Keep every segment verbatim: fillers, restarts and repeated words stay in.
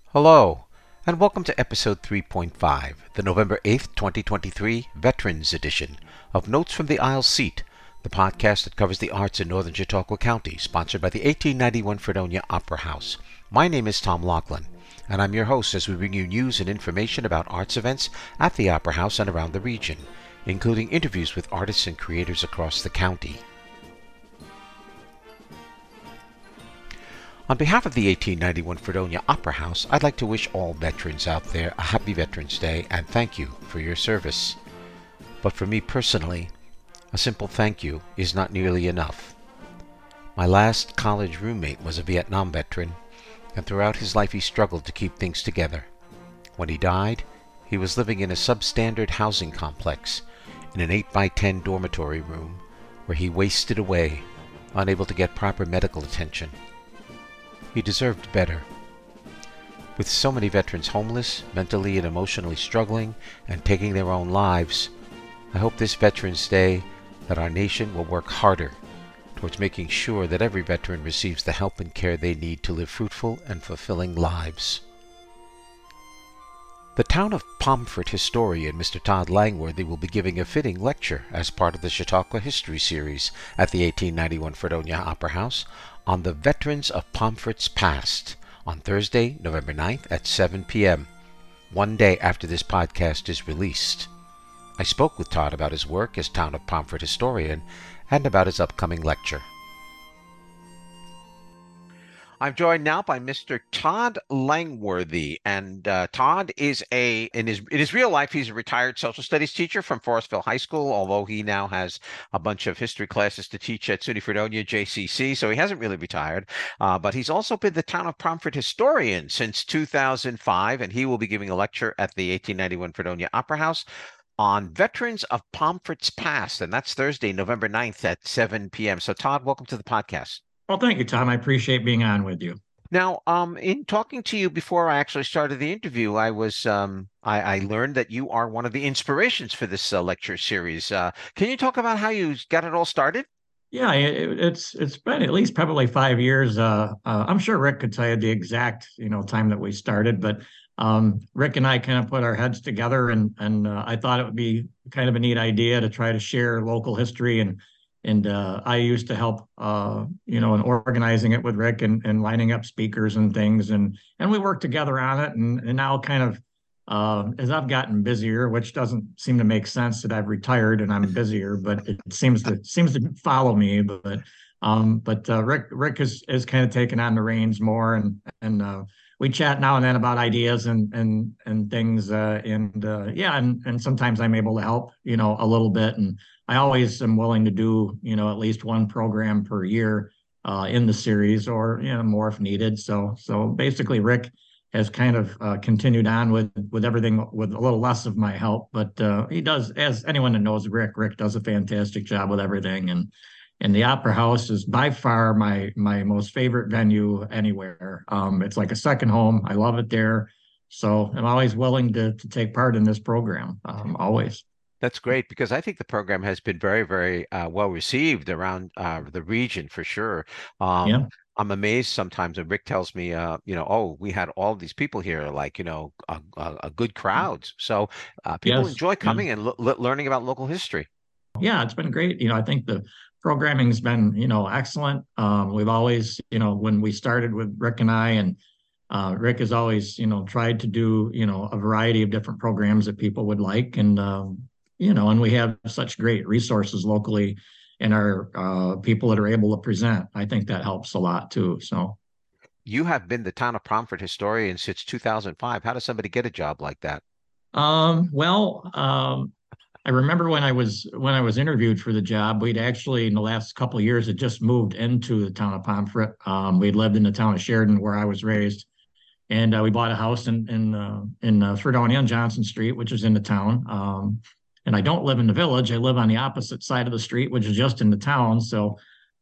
Hello, and welcome to episode three point five, the November eighth, twenty twenty-three Veterans Edition of Notes from the Isle Seat, the podcast that covers the arts in northern Chautauqua County, sponsored by the eighteen ninety-one Fredonia Opera House. My name is Tom Laughlin, and I'm your host as we bring you news and information about arts events at the Opera House and around the region, including interviews with artists and creators across the county. On behalf of the eighteen ninety-one Fredonia Opera House, I'd like to wish all veterans out there a happy Veterans Day and thank you for your service. But for me personally, a simple thank you is not nearly enough. My last college roommate was a Vietnam veteran, and throughout his life he struggled to keep things together. When he died, he was living in a substandard housing complex in an eight by ten dormitory room where he wasted away, unable to get proper medical attention. He deserved better. With so many veterans homeless, mentally and emotionally struggling, and taking their own lives, I hope this Veterans Day that our nation will work harder towards making sure that every veteran receives the help and care they need to live fruitful and fulfilling lives. The town of Pomfret historian Mister Todd Langworthy will be giving a fitting lecture as part of the Chautauqua History Series at the eighteen ninety-one Fredonia Opera House on the Veterans of Pomfret's Past on Thursday, November ninth at seven p.m., one day after this podcast is released. I spoke with Todd about his work as Town of Pomfret historian and about his upcoming lecture. I'm joined now by Mister Todd Langworthy, and uh, Todd is a in his in his real life he's a retired social studies teacher from Forestville High School. Although he now has a bunch of history classes to teach at SUNY Fredonia J C C, so he hasn't really retired. Uh, but he's also been the Town of Pomfret historian since two thousand five, and he will be giving a lecture at the eighteen ninety-one Fredonia Opera House on Veterans of Pomfret's Past, and that's Thursday, November ninth at seven p.m. So, Todd, welcome to the podcast. Well, thank you, Tom. I appreciate being on with you. Now, um, in talking to you before I actually started the interview, I was um, I, I learned that you are one of the inspirations for this uh, lecture series. Uh, can you talk about how you got it all started? Yeah, it, it's it's been at least probably five years. Uh, uh, I'm sure Rick could tell you the exact you know time that we started, but um, Rick and I kind of put our heads together, and and uh, I thought it would be kind of a neat idea to try to share local history, and and uh, I used to help uh, you know in organizing it with Rick and and lining up speakers and things, and and we worked together on it, and and now kind of uh, as I've gotten busier, which doesn't seem to make sense that I've retired and I'm busier, but it seems to seems to follow me. But um, but uh, Rick Rick has has kind of taken on the reins more, and and uh, we chat now and then about ideas and and and things. Uh, and uh, yeah, and and sometimes I'm able to help, you know, a little bit. And I always am willing to do, you know, at least one program per year uh, in the series, or you know, more if needed. So so basically, Rick has kind of uh, continued on with with everything with a little less of my help, but uh, he does, as anyone that knows Rick, Rick does a fantastic job with everything, and and the Opera House is by far my my most favorite venue anywhere. Um, it's like a second home. I love it there, so I'm always willing to to take part in this program. Um, always. That's great because I think the program has been very, very uh, well received around uh, the region for sure. Um, Yeah. I'm amazed sometimes when Rick tells me, uh, you know, oh, we had all these people here, like, you know, a, a, a good crowds. So uh, people Yes. enjoy Yeah. coming and le learning about local history. Yeah, it's been great. You know, I think the programming's been, you know, excellent. Um, we've always, you know, when we started with Rick and I, and uh, Rick has always, you know, tried to do, you know, a variety of different programs that people would like. And, um, you know, and we have such great resources locally and our uh, people that are able to present. I think that helps a lot too. So, You have been the town of Pomfret historian since two thousand five. How does somebody get a job like that? um, well, um, I remember when I was when I was interviewed for the job, we'd actually in the last couple of years had just moved into the town of Pomfret. Um, we'd lived in the town of Sheridan where I was raised, and uh, we bought a house in in uh, in uh, Fredonia on Johnson Street, which is in the town. Um, and I don't live in the village; I live on the opposite side of the street, which is just in the town. So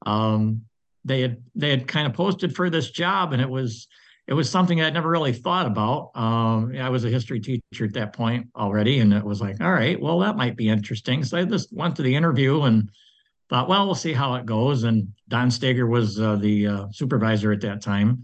um, they had they had kind of posted for this job, and it was it was something I'd never really thought about. Um, I was a history teacher at that point already, and it was like, all right, well, that might be interesting. So I just went to the interview and thought, well, we'll see how it goes. And Don Steger was uh, the uh, supervisor at that time.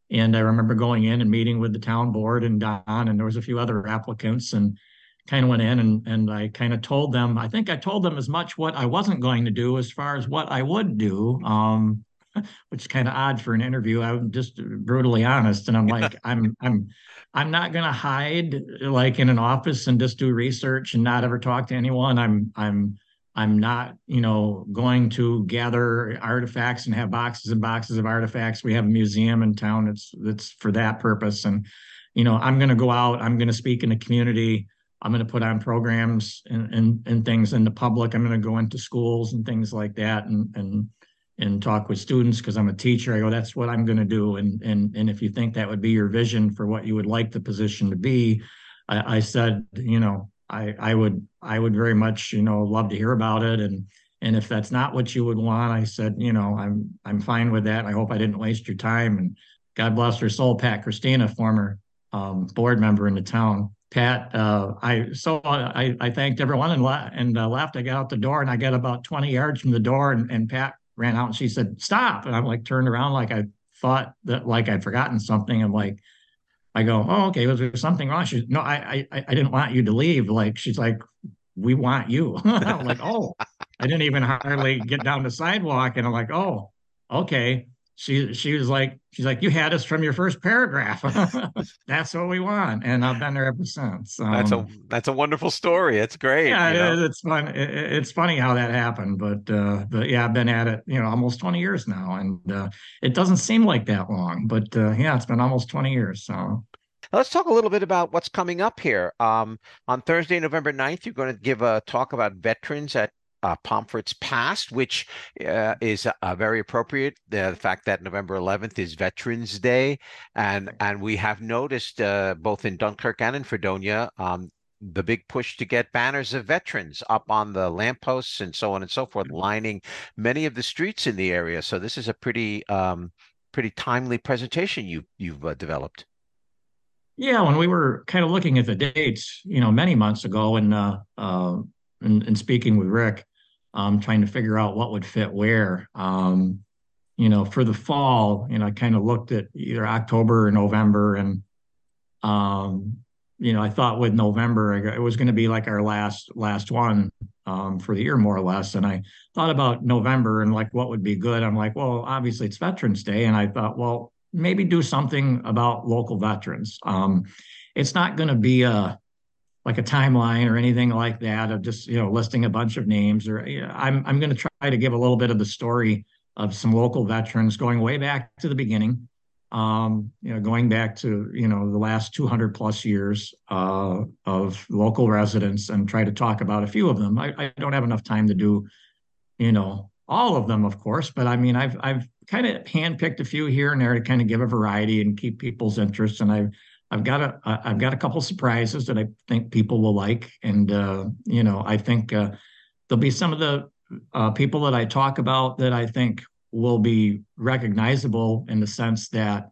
And I remember going in and meeting with the town board and Don, and there was a few other applicants, and kind of went in and, and I kind of told them, I think I told them as much what I wasn't going to do as far as what I would do. Um, which is kind of odd for an interview. I'm just brutally honest, and I'm like, I'm I'm I'm not going to hide like in an office and just do research and not ever talk to anyone. I'm I'm I'm not, you know, going to gather artifacts and have boxes and boxes of artifacts. We have a museum in town that's that's for that purpose. And, you know, I'm going to go out. I'm going to speak in the community. I'm going to put on programs and, and and things in the public. I'm going to go into schools and things like that, and and and talk with students because I'm a teacher. I go, that's what I'm going to do. And and and if you think that would be your vision for what you would like the position to be, I, I said, you know, I I would I would very much, you know, love to hear about it. And and if that's not what you would want, I said, you know, I'm I'm fine with that. I hope I didn't waste your time. And God bless her soul, Pat Christina, former um, board member in the town. Pat, uh, I so I, I thanked everyone and la- and uh, left. I got out the door and I got about twenty yards from the door, and, and Pat ran out and she said, "Stop!" And I'm like turned around like I thought that like I'd forgotten something. I'm like, I go, "Oh, okay. Was there something wrong?" She's, "No, I I I didn't want you to leave." Like she's like, "We want you." I'm like, "Oh." I didn't even hardly get down the sidewalk, and I'm like, "Oh, okay." She she was like, she's like, "You had us from your first paragraph." That's what we want, and I've been there ever since. That's a Um, that's a wonderful story. It's great, yeah, you know. it, it's fun. It, it's funny how that happened, but uh, but yeah, I've been at it, you know, almost twenty years now, and uh, it doesn't seem like that long, but uh, yeah, it's been almost twenty years. So Let's talk a little bit about what's coming up here. Um, on Thursday, November ninth, you're going to give a talk about veterans at uh, Pomfret's Past, which uh, is uh, very appropriate. The fact that November eleventh is Veterans Day, and and we have noticed uh, both in Dunkirk and in Fredonia, um, the big push to get banners of veterans up on the lampposts and so on and so forth, lining many of the streets in the area. So this is a pretty um, pretty timely presentation you you've uh, developed. yeah, when we were kind of looking at the dates, you know, many months ago, and uh, uh, and, and speaking with Rick, um, trying to figure out what would fit where. Um, you know, for the fall, you know, I kind of looked at either October or November, and um, you know, I thought with November it was going to be like our last last one um, for the year, more or less. And I thought about November and like what would be good. I'm like, well, obviously it's Veterans Day, and I thought, well, maybe do something about local veterans. Um, it's not going to be a like a timeline or anything like that of just, you know, listing a bunch of names, or you know, I'm I'm going to try to give a little bit of the story of some local veterans going way back to the beginning, um, you know, going back to, you know, the last two hundred plus years uh, of local residents, and try to talk about a few of them. I, I don't have enough time to do, you know, all of them, of course, but I mean, I've I've kind of handpicked a few here and there to kind of give a variety and keep people's interest. And I've I've got a I've got a couple surprises that I think people will like, and uh, you know, I think uh, there'll be some of the uh, people that I talk about that I think will be recognizable in the sense that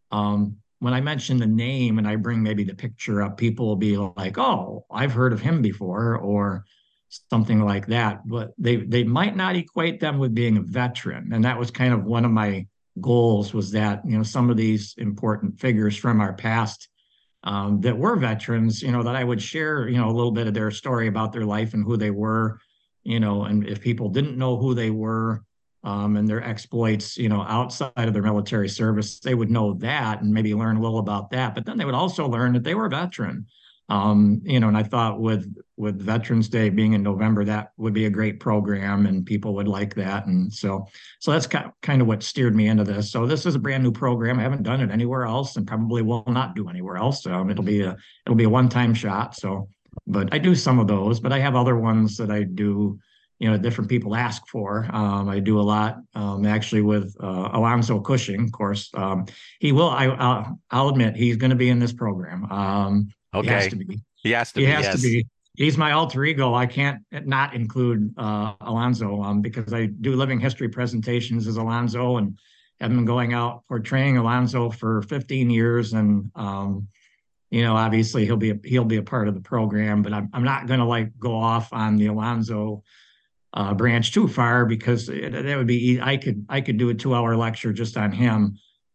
um, when I mention the name and I bring maybe the picture up, people will be like, "Oh, I've heard of him before," or something like that. But they they might not equate them with being a veteran, and that was kind of one of my goals, was that, you know, some of these important figures from our past um, that were veterans, you know, that I would share, you know, a little bit of their story about their life and who they were, you know, and if people didn't know who they were, um, and their exploits, you know, outside of their military service, they would know that and maybe learn a little about that. But then they would also learn that they were a veteran. Um, you know, and I thought with with Veterans Day being in November, that would be a great program and people would like that. And so, so that's kind of what steered me into this. So this is a brand new program. I haven't done it anywhere else, and probably will not do anywhere else. Um, it'll be a it'll be a one time shot. So, but I do some of those, but I have other ones that I do, you know, different people ask for. Um, I do a lot, um, actually with uh, Alonzo Cushing, of course. Um, he will. I, I'll, I'll admit he's going to be in this program. Um, he has Okay. to be. He has to He be, has to yes. be. He's my alter ego. I can't not include uh, Alonzo, um, because I do living history presentations as Alonzo, and have been going out portraying Alonzo for fifteen years. And um, you know, obviously he'll be a, he'll be a part of the program, but I'm I'm not going to like go off on the Alonzo uh, branch too far, because it, that would be I could I could do a two hour lecture just on him.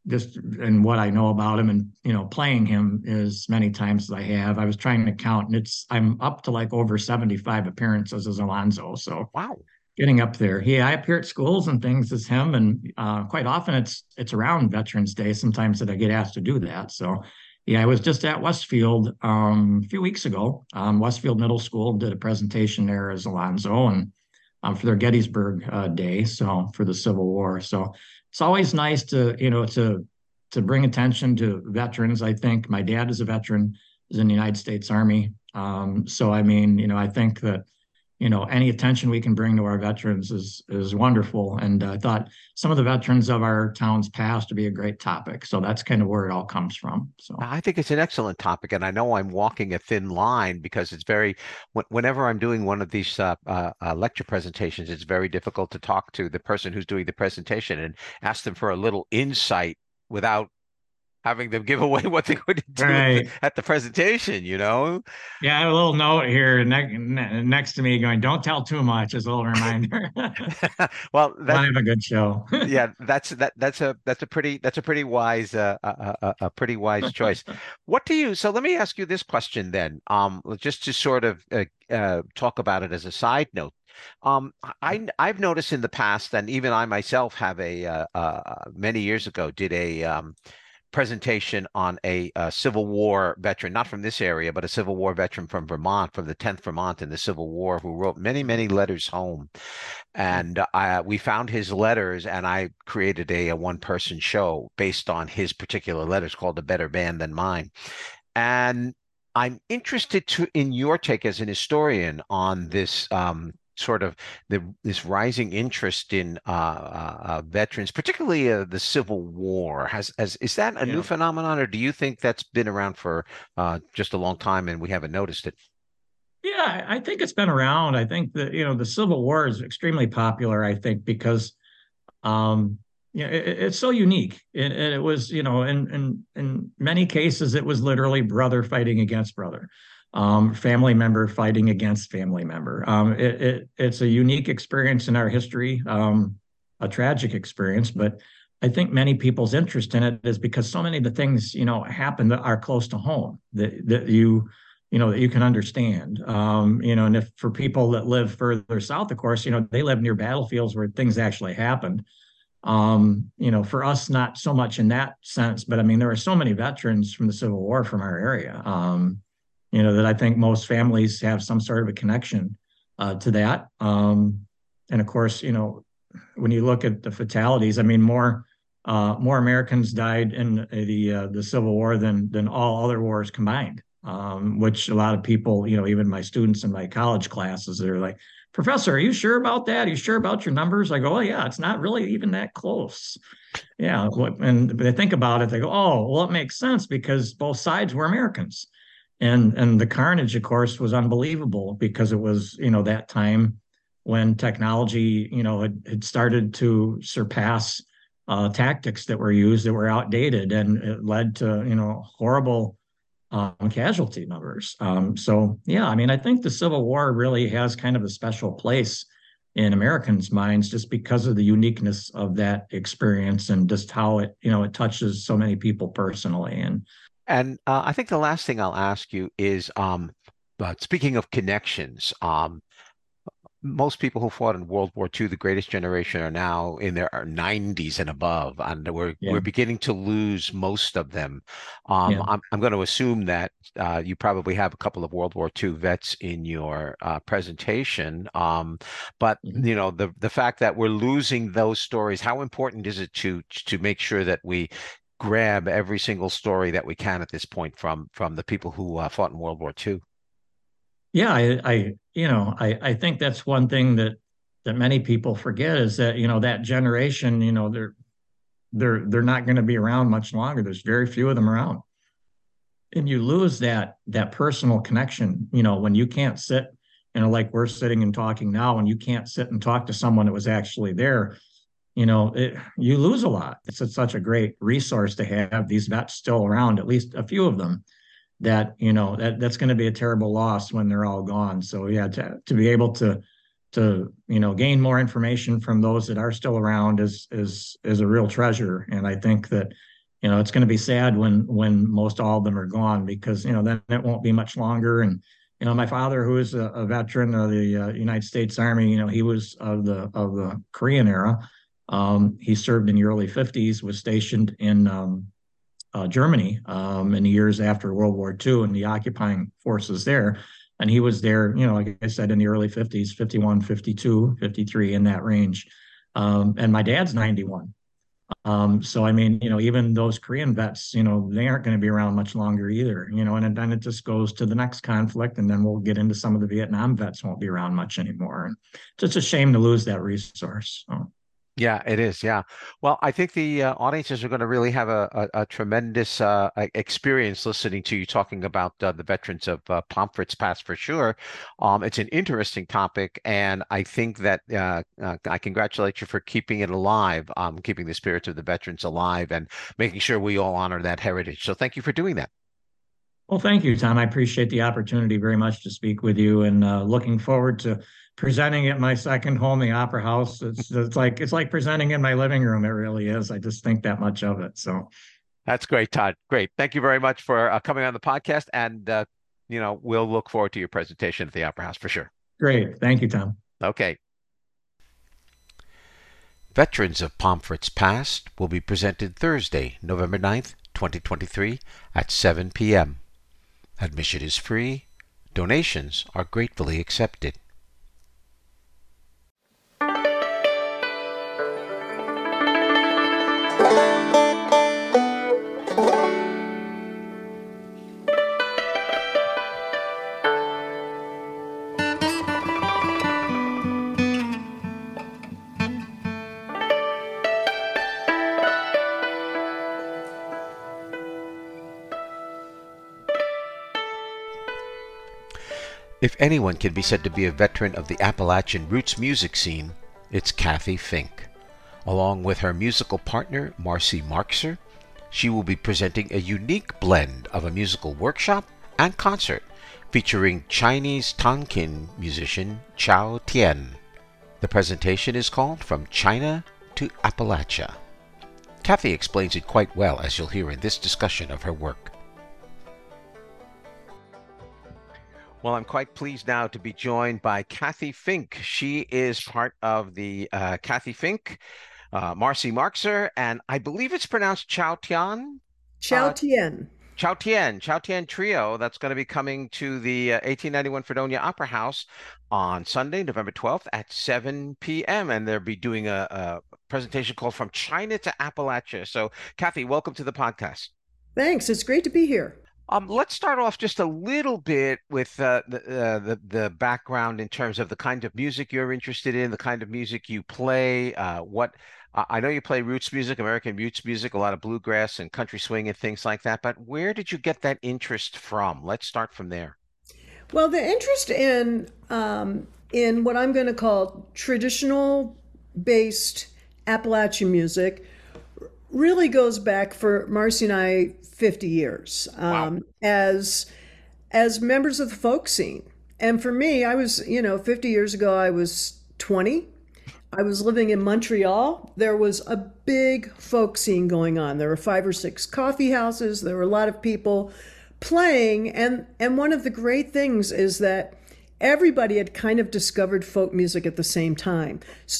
just in what I know about him and, you know, playing him as many times as I have. I was trying to count, and it's I'm up to like over seventy-five appearances as Alonzo. So Wow. getting up there. Yeah, I appear at schools and things as him, and uh, quite often it's it's around Veterans Day sometimes that I get asked to do that. So yeah, I was just at Westfield um, a few weeks ago. Um, Westfield Middle School did a presentation there as Alonzo, and um, for their Gettysburg uh, Day, so for the Civil War. So it's always nice to you know to to bring attention to veterans. I think my dad is a veteran, is in the United States Army. Um, so I mean, you know, I think that you know any attention we can bring to our veterans is is wonderful. And uh, I thought some of the veterans of our towns past would be a great topic. So that's kind of where it all comes from. So I think it's an excellent topic, and I know I'm walking a thin line because it's very, wh- whenever I'm doing one of these uh, uh, uh, lecture presentations, it's very difficult to talk to the person who's doing the presentation and ask them for a little insight without having them give away what they're going to do at the right. at the presentation, you know? Yeah, I have a little note here ne- ne- next to me going, don't tell too much as a little reminder. Well, that Want to have a good show. yeah, that's that that's a that's a pretty that's a pretty wise uh, a, a, a pretty wise choice. What do you, so let me ask you this question then, um, just to sort of uh, uh, talk about it as a side note. Um, I I've noticed in the past, and even I myself have a uh, uh, many years ago did a um, presentation on a, uh Civil War veteran, not from this area, but a Civil War veteran from Vermont, from the tenth Vermont in the Civil War, who wrote many, many letters home. And uh, we found his letters, and I created a, a one-person show based on his particular letters called A Better Band Than Mine. And I'm interested to in your take as an historian on this um, sort of the this rising interest in uh, uh, uh, veterans, particularly uh, the Civil War. Has, has is that a new Yeah. phenomenon, or do you think that's been around for uh, just a long time and we haven't noticed it? Yeah, I think it's been around. I think that, you know, the Civil War is extremely popular, I think, because um, you know, it, it's so unique. And it, it was, you know, in, in in many cases, it was literally brother fighting against brother, um, family member fighting against family member. Um, it, it it's a unique experience in our history, um, a tragic experience, but I think many people's interest in it is because so many of the things, you know, happen that are close to home that that you you know that you can understand. Um, you know, and if for people that live further south, of course, you know, they live near battlefields where things actually happened. Um, you know, for us, not so much in that sense, but I mean, there are so many veterans from the Civil War from our area, um, you know, that I think most families have some sort of a connection uh, to that. Um, and of course, you know, when you look at the fatalities, I mean, more uh, more Americans died in the uh, the Civil War than than all other wars combined. Um, which a lot of people, you know, even my students in my college classes, they're like, Professor, are you sure about that? Are you sure about your numbers? I go, oh yeah, it's not really even that close. Yeah, and they think about it, they go, oh, well, it makes sense because both sides were Americans, and and the carnage, of course, was unbelievable because it was, you know, that time when technology, you know, had, had started to surpass uh, tactics that were used that were outdated, and it led to, you know, horrible um, casualty numbers. Um, so yeah, I mean, I think the Civil War really has kind of a special place in Americans' minds just because of the uniqueness of that experience and just how it, you know, it touches so many people personally. And And uh, I think the last thing I'll ask you is, um, but speaking of connections, um, most people who fought in World War Two, the greatest generation, are now in their nineties and above, and we're yeah, we're beginning to lose most of them. Um, yeah, I'm I'm going to assume that uh, you probably have a couple of World War Two vets in your uh, presentation. Um, but mhm. you know, the the fact that we're losing those stories, how important is it to to make sure that we grab every single story that we can at this point from from the people who uh, fought in World War Two? Yeah, I, I, you know, I, I think that's one thing that that many people forget is that, you know, that generation, you know, they're they're they're not going to be around much longer. There's very few of them around, and you lose that that personal connection, you know, when you can't sit, you know, like we're sitting and talking now, and you can't sit and talk to someone that was actually there, you know, it, you lose a lot. It's a, such a great resource to have these vets still around, at least a few of them, that, you know, that that's going to be a terrible loss when they're all gone. So yeah, to, to be able to to you know gain more information from those that are still around is is is a real treasure. And I think that you know, it's going to be sad when when most all of them are gone because you know then it won't be much longer. And you know, my father, who is a, a veteran of the uh, United States Army, you know, he was of the of the Korean era. Um, he served in the early fifties, was stationed in um, uh, Germany um, in the years after World War Two and the occupying forces there. And he was there, you know, like I said, in the early fifties, fifty-one, fifty-two, fifty-three, in that range. Um, and my dad's ninety-one. Um, so, I mean, you know, even those Korean vets, you know, they aren't going to be around much longer either, you know, and then it just goes to the next conflict. And then we'll get into some of the Vietnam vets won't be around much anymore. And it's just a shame to lose that resource. So. Yeah, it is. Yeah. Well, I think the uh, audiences are going to really have a, a, a tremendous uh, e- experience listening to you talking about uh, the veterans of uh, Pomfret's Pass for sure. Um, it's an interesting topic, and I think that uh, uh, I congratulate you for keeping it alive, um, keeping the spirits of the veterans alive, and making sure we all honor that heritage. So thank you for doing that. Well, thank you, Tom. I appreciate the opportunity very much to speak with you, and uh, looking forward to presenting at my second home, the Opera House. It's it's like it's like presenting in my living room. It really is. I just think that much of it. So That's great, Todd. Great. Thank you very much for uh, coming on the podcast, and uh, you know, we'll look forward to your presentation at the Opera House for sure. great. Thank you, Tom. Okay. Veterans of Pomfret's Past will be presented Thursday, November ninth, twenty twenty-three at seven p m Admission is free. Donations are gratefully accepted. If anyone can be said to be a veteran of the Appalachian roots music scene, it's Kathy Fink. Along with her musical partner, Marcy Markser, she will be presenting a unique blend of a musical workshop and concert featuring Chinese Tonkin musician Chao Tian. The presentation is called From China to Appalachia. Kathy explains it quite well, as you'll hear in this discussion of her work. Well, I'm quite pleased now to be joined by Kathy Fink. She is part of the uh, Kathy Fink, uh, Marcy Markser, and I believe it's pronounced Chao Tian? Chao Uh, Tien. Chao Tian, Chao Tian Trio, that's going to be coming to the uh, eighteen ninety-one Fredonia Opera House on Sunday, November twelfth at seven p m And they'll be doing a, a presentation called From China to Appalachia. So, Kathy, welcome to the podcast. Thanks. It's great to be here. Um, let's start off just a little bit with uh, the, uh, the the background in terms of the kind of music you're interested in, the kind of music you play. Uh, what uh, I know you play roots music, American roots music, a lot of bluegrass and country swing and things like that. But where did you get that interest from? Let's start from there. Well, the interest in um, in what I'm going to call traditional based Appalachian music really goes back for Marcy and I fifty years Wow. um, as as members of the folk scene. And for me, I was, you know, fifty years ago, I was twenty. I was living in Montreal. There was a big folk scene going on. There were five or six coffee houses. There were a lot of people playing. And, and one of the great things is that everybody had kind of discovered folk music at the same time.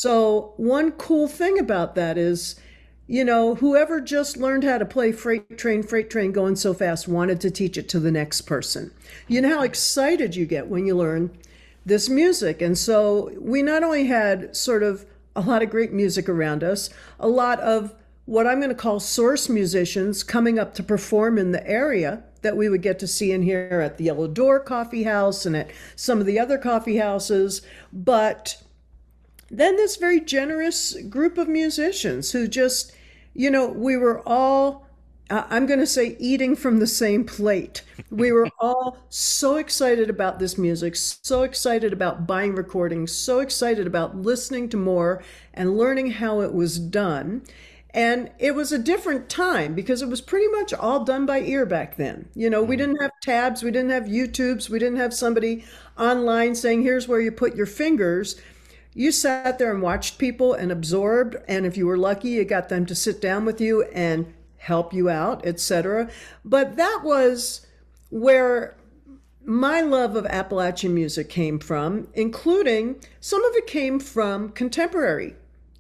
So one cool thing about that is, you know, whoever just learned how to play Freight Train, Freight Train Going So Fast wanted to teach it to the next person. You know how excited you get when you learn this music. And so we not only had sort of a lot of great music around us, a lot of what I'm going to call source musicians coming up to perform in the area that we would get to see and hear at the Yellow Door Coffee House and at some of the other coffee houses, but then this very generous group of musicians who just, you know, we were all, I'm going to say, eating from the same plate. We were all so excited about this music, so excited about buying recordings, so excited about listening to more and learning how it was done. And it was a different time because it was pretty much all done by ear back then. You know, we didn't have tabs, we didn't have YouTubes, we didn't have somebody online saying, here's where you put your fingers. You sat there and watched people and absorbed, and if you were lucky, you got them to sit down with you and help you out, et cetera. But that was where my love of Appalachian music came from, including some of it came from contemporary,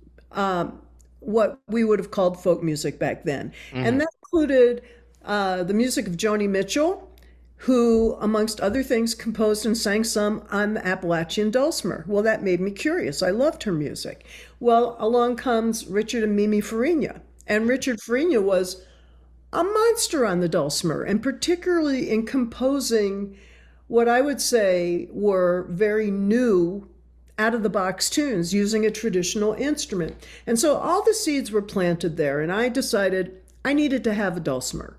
um, what we would have called folk music back then. Mm-hmm. And that included uh, the music of Joni Mitchell, who, amongst other things, composed and sang some on the Appalachian dulcimer. Well, that made me curious. I loved her music. Well, along comes Richard and Mimi Farina. And Richard Farina was a monster on the dulcimer, and particularly in composing what I would say were very new, out-of-the-box tunes using a traditional instrument. And so all the seeds were planted there, and I decided I needed to have a dulcimer.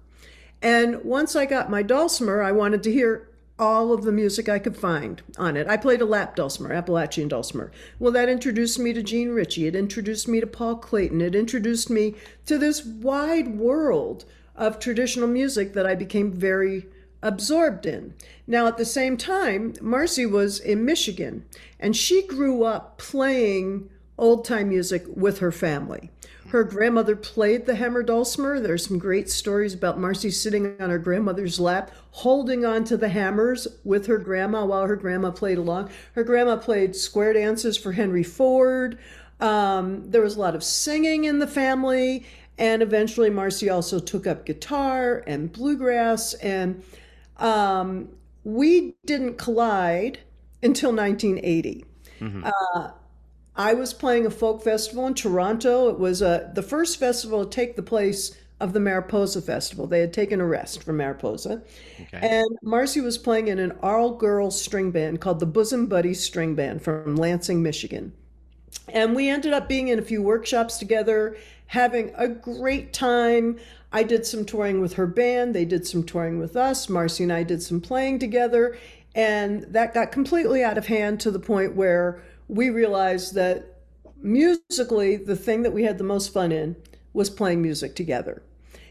And once I got my dulcimer, I wanted to hear all of the music I could find on it. I played a lap dulcimer, Appalachian dulcimer. Well, that introduced me to Gene Ritchie. It introduced me to Paul Clayton. It introduced me to this wide world of traditional music that I became very absorbed in. Now, at the same time, Marcy was in Michigan, and she grew up playing old-time music with her family. Her grandmother played the Hemmer dulcimer. There's some great stories about Marcy sitting on her grandmother's lap, holding on to the hammers with her grandma while her grandma played along. Her grandma played square dances for Henry Ford. Um, there was a lot of singing in the family, and eventually Marcy also took up guitar and bluegrass, and um, we didn't collide until nineteen eighty. Mm-hmm. Uh, I was playing a folk festival in Toronto. It was uh, the first festival to take the place of the Mariposa Festival. They had taken a rest from Mariposa. Okay. And Marcy was playing in an all-girl string band called the Bosom Buddies String Band from Lansing, Michigan. And we ended up being in a few workshops together, having a great time. I did some touring with her band. They did some touring with us. Marcy and I did some playing together. And that got completely out of hand to the point where we realized that musically, the thing that we had the most fun in was playing music together.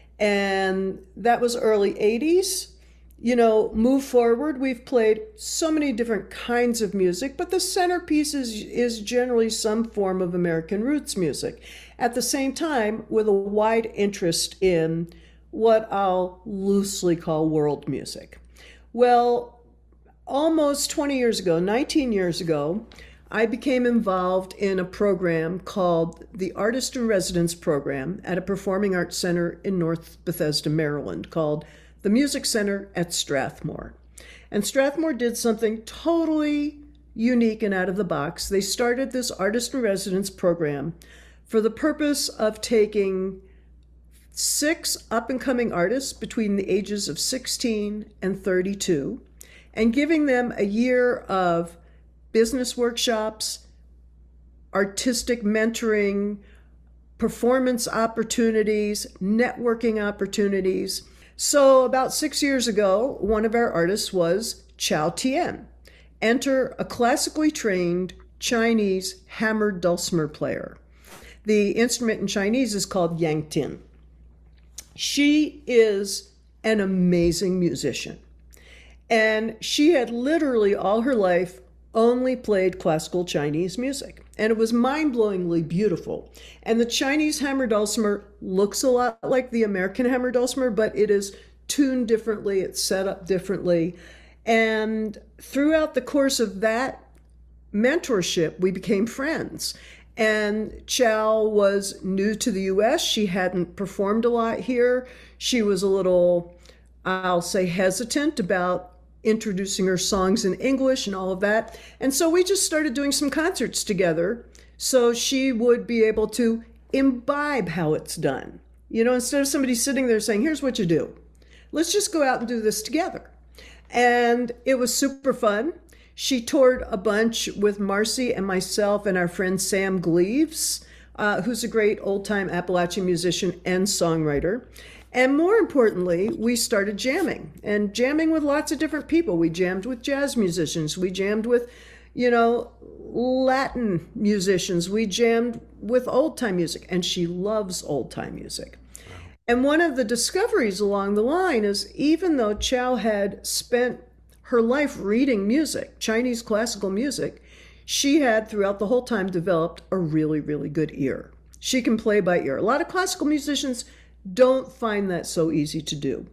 And that was early eighties. You know, move forward, we've played so many different kinds of music, but the centerpiece is, is generally some form of American roots music. At the same time, with a wide interest in what I'll loosely call world music. Well, almost twenty years ago, nineteen years ago, I became involved in a program called the Artist in Residence Program at a performing arts center in North Bethesda, Maryland, called the Music Center at Strathmore. And Strathmore did something totally unique and out of the box. They started this Artist in Residence program for the purpose of taking six up-and-coming artists between the ages of sixteen and thirty-two and giving them a year of business workshops, artistic mentoring, performance opportunities, networking opportunities. So about six years ago, one of our artists was Chow Tien. Enter a classically trained Chinese hammered dulcimer player. The instrument in Chinese is called yangtian. She is an amazing musician. And she had literally all her life only played classical Chinese music. And it was mind-blowingly beautiful. And the Chinese hammer dulcimer looks a lot like the American hammer dulcimer, but it is tuned differently, it's set up differently. And throughout the course of that mentorship, we became friends. And Chow was new to the U S. She hadn't performed a lot here. She was a little, I'll say, hesitant about introducing her songs in English and all of that. And so we just started doing some concerts together so she would be able to imbibe how it's done. You know, instead of somebody sitting there saying, here's what you do. Let's just go out and do this together. And it was super fun. She toured a bunch with Marcy and myself and our friend Sam Gleaves, uh, who's a great old-time Appalachian musician and songwriter. And more importantly, we started jamming and jamming with lots of different people. We jammed with jazz musicians. We jammed with, you know, Latin musicians. We jammed with old time music. And she loves old time music. Wow. And one of the discoveries along the line is even though Chow had spent her life reading music, Chinese classical music, she had throughout the whole time developed a really, really good ear. She can play by ear. A lot of classical musicians don't find that so easy to do.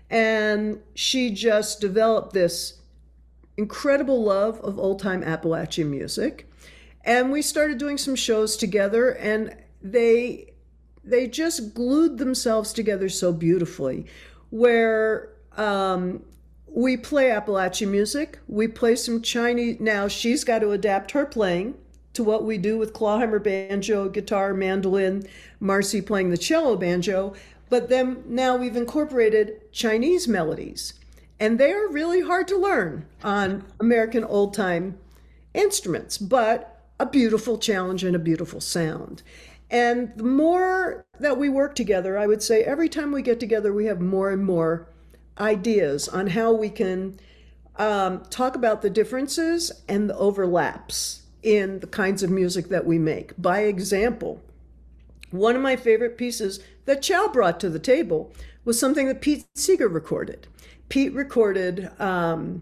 And she just developed this incredible love of old time Appalachian music. And we started doing some shows together, and they they just glued themselves together so beautifully, where um, we play Appalachian music, we play some Chinese. Now she's got to adapt her playing to what we do with clawhammer, banjo, guitar, mandolin, Marcy playing the cello banjo. But then now we've incorporated Chinese melodies, and they are really hard to learn on American old time instruments, but a beautiful challenge and a beautiful sound. And the more that we work together, I would say every time we get together, we have more and more ideas on how we can um, talk about the differences and the overlaps in the kinds of music that we make. By example, one of my favorite pieces that Chow brought to the table was something that Pete Seeger recorded. Pete recorded um,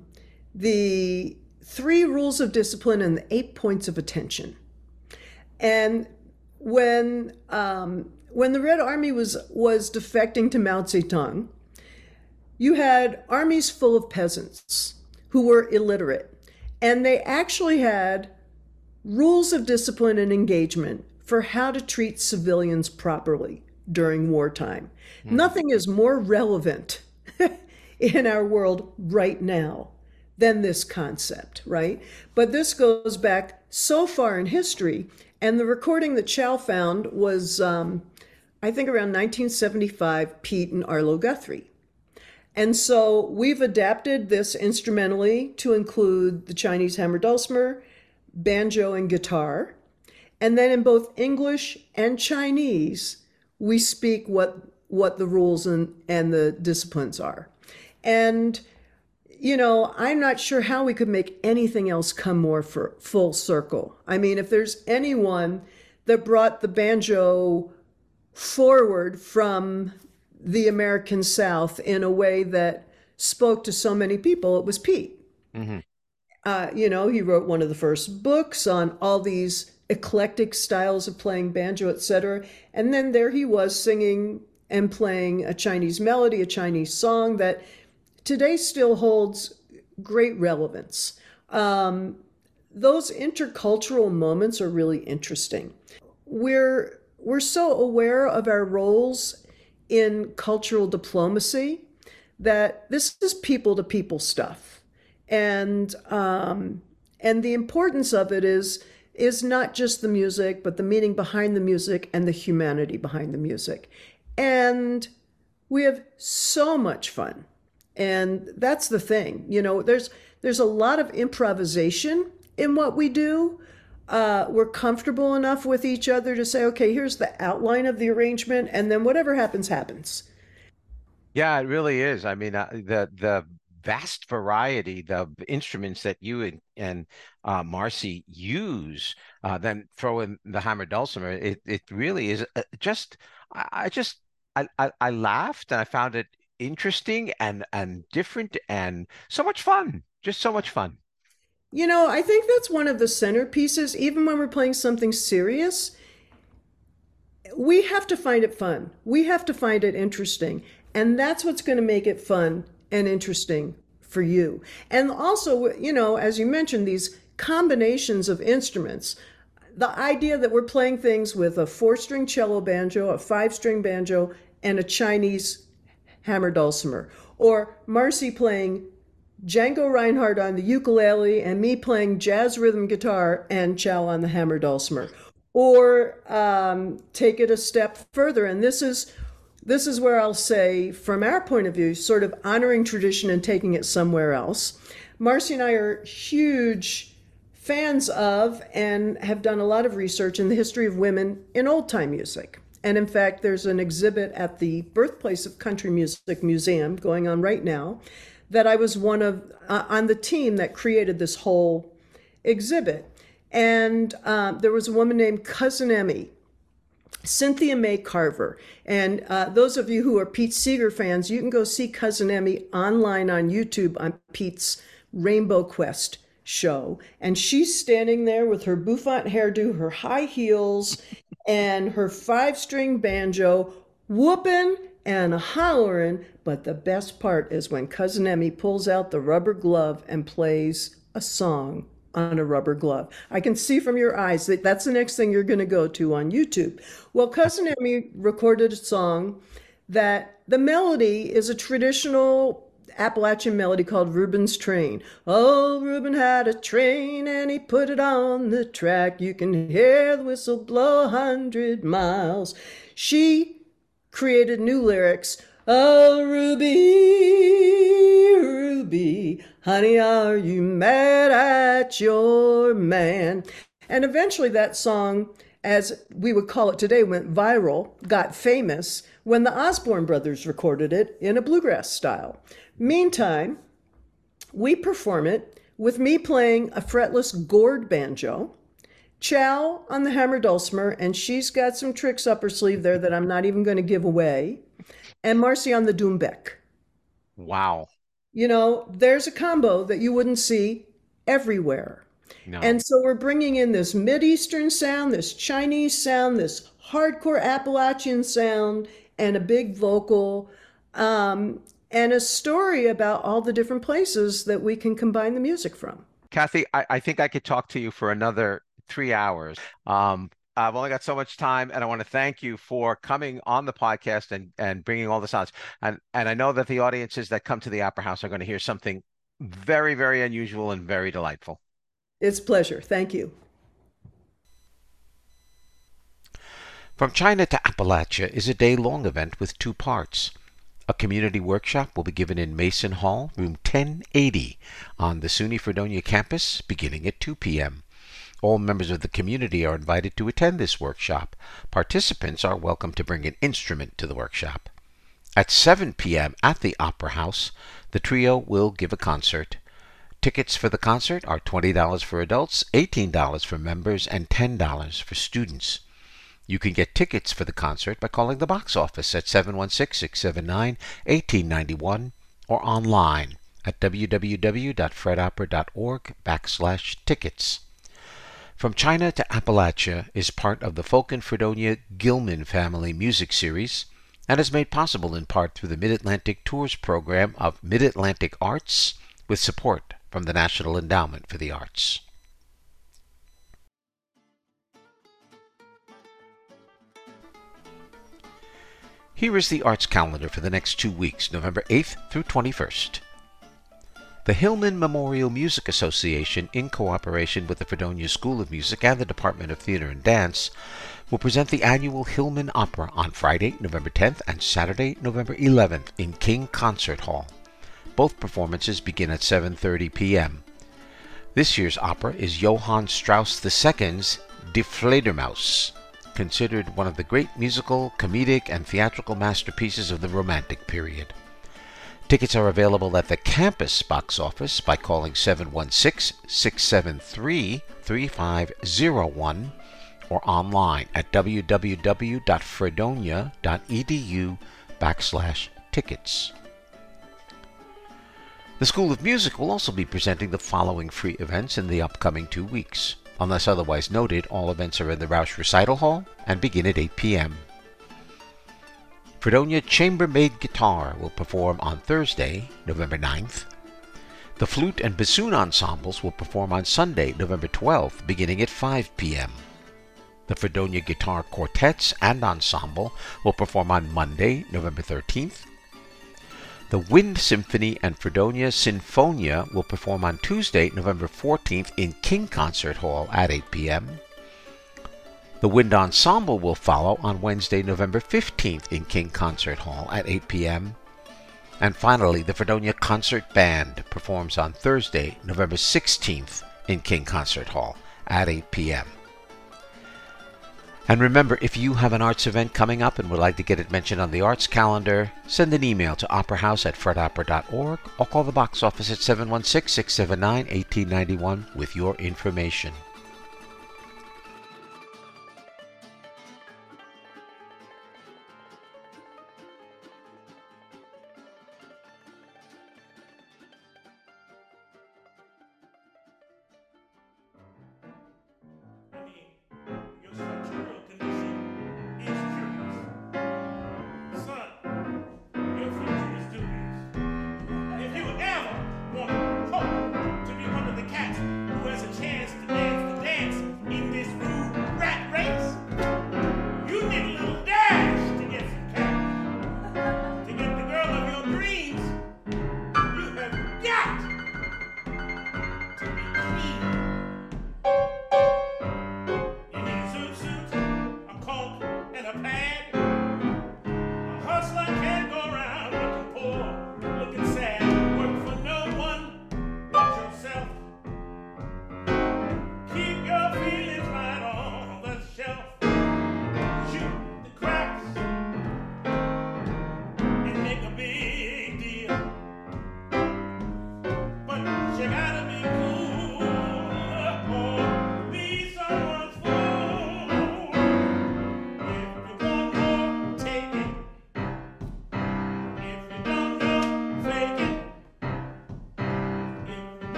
the three rules of discipline and the eight points of attention. And when um, when the Red Army was was defecting to Mao Zedong, you had armies full of peasants who were illiterate, and they actually had rules of discipline and engagement for how to treat civilians properly during wartime. Mm. Nothing is more relevant in our world right now than this concept, right? But this goes back so far in history, and the recording that Chow found was, um, I think, around nineteen seventy-five, Pete and Arlo Guthrie. And so we've adapted this instrumentally to include the Chinese hammer dulcimer, banjo, and guitar. And then in both English and Chinese, we speak what what the rules and, and the disciplines are. And, you know, I'm not sure how we could make anything else come more for full circle. I mean, if there's anyone that brought the banjo forward from the American South in a way that spoke to so many people, it was Pete. Mm-hmm. Uh, you know, he wrote one of the first books on all these eclectic styles of playing banjo, et cetera. And then there he was singing and playing a Chinese melody, a Chinese song that today still holds great relevance. Um, those intercultural moments are really interesting. We're, we're so aware of our roles in cultural diplomacy that this is people-to-people stuff. And um, and the importance of it is is not just the music, but the meaning behind the music and the humanity behind the music. And we have so much fun. And that's the thing. You know, there's there's a lot of improvisation in what we do. Uh, we're comfortable enough with each other to say, okay, here's the outline of the arrangement, and then whatever happens, happens. Yeah, it really is. I mean, uh, the the vast variety, the instruments that you and, and uh, Marcy use, uh, then throw in the hammer dulcimer, it, it really is uh, just, I, I just, I, I, I laughed and I found it interesting and, and different and so much fun, just so much fun. You know, I think that's one of the centerpieces, even when we're playing something serious, we have to find it fun. We have to find it interesting. And that's what's going to make it fun and interesting for you. And also, you know, as you mentioned, these combinations of instruments, the idea that we're playing things with a four-string cello banjo, a five-string banjo, and a Chinese hammer dulcimer, or Marcy playing Django Reinhardt on the ukulele and me playing jazz rhythm guitar and Chow on the hammer dulcimer, or um, take it a step further. And this is This is where I'll say, from our point of view, sort of honoring tradition and taking it somewhere else. Marcy and I are huge fans of and have done a lot of research in the history of women in old time music. And in fact, there's an exhibit at the Birthplace of Country Music Museum going on right now that I was one of uh, on the team that created this whole exhibit. And uh, there was a woman named Cousin Emmy, Cynthia May Carver. And uh, those of you who are Pete Seeger fans, you can go see Cousin Emmy online on YouTube on Pete's Rainbow Quest show. And she's standing there with her bouffant hairdo, her high heels, and her five-string banjo, whooping and hollering. But the best part is when Cousin Emmy pulls out the rubber glove and plays a song on a rubber glove. I can see from your eyes that that's the next thing you're going to go to on YouTube. Well, Cousin Emmy recorded a song that the melody is a traditional Appalachian melody called Reuben's Train. Oh, Reuben had a train and he put it on the track. You can hear the whistle blow a hundred miles. She created new lyrics. Oh, Ruby, Ruby, honey, are you mad at your man? And eventually that song, as we would call it today, went viral, got famous when the Osborne brothers recorded it in a bluegrass style. Meantime, we perform it with me playing a fretless gourd banjo, Chow on the hammer dulcimer, and she's got some tricks up her sleeve there that I'm not even going to give away, and Marcy on the doumbek. Wow. You know, there's a combo that you wouldn't see everywhere. No. And so we're bringing in this Mideastern sound, this Chinese sound, this hardcore Appalachian sound, and a big vocal, um, and a story about all the different places that we can combine the music from. Kathy, I, I think I could talk to you for another three hours. Um, I've only got so much time, and I want to thank you for coming on the podcast and, and bringing all this on. And, and I know that the audiences that come to the Opera House are going to hear something very, very unusual and very delightful. It's a pleasure. Thank you. From China to Appalachia is a day-long event with two parts. A community workshop will be given in Mason Hall, room ten eighty, on the SUNY Fredonia campus, beginning at two p m All members of the community are invited to attend this workshop. Participants are welcome to bring an instrument to the workshop. At seven p m at the Opera House, the trio will give a concert. Tickets for the concert are twenty dollars for adults, eighteen dollars for members, and ten dollars for students. You can get tickets for the concert by calling the box office at seven one six, six seven nine, one eight nine one or online at www.fredopera.org backslash tickets. From China to Appalachia is part of the Folk and Fredonia Gilman Family Music Series and is made possible in part through the Mid-Atlantic Tours program of Mid-Atlantic Arts with support from the National Endowment for the Arts. Here is the arts calendar for the next two weeks, November eighth through twenty-first. The Hillman Memorial Music Association, in cooperation with the Fredonia School of Music and the Department of Theater and Dance, will present the annual Hillman Opera on Friday, November tenth and Saturday, November eleventh in King Concert Hall. Both performances begin at seven thirty p m This year's opera is Johann Strauss the Second's Die Fledermaus, considered one of the great musical, comedic, and theatrical masterpieces of the Romantic period. Tickets are available at the campus box office by calling seven one six, six seven three, three five zero one or online at www.fredonia.edu backslash tickets. The School of Music will also be presenting the following free events in the upcoming two weeks. Unless otherwise noted, all events are in the Roush Recital Hall and begin at eight p m Fredonia Chambermaid Guitar will perform on Thursday, November ninth. The Flute and Bassoon Ensembles will perform on Sunday, November twelfth, beginning at five p m The Fredonia Guitar Quartets and Ensemble will perform on Monday, November thirteenth. The Wind Symphony and Fredonia Sinfonia will perform on Tuesday, November fourteenth in King Concert Hall at eight p m The Wind Ensemble will follow on Wednesday, November fifteenth in King Concert Hall at eight p m And finally, the Fredonia Concert Band performs on Thursday, November sixteenth in King Concert Hall at eight p m And remember, if you have an arts event coming up and would like to get it mentioned on the arts calendar, send an email to operahouse at fredopera dot org or call the box office at seven one six, six seven nine, one eight nine one with your information.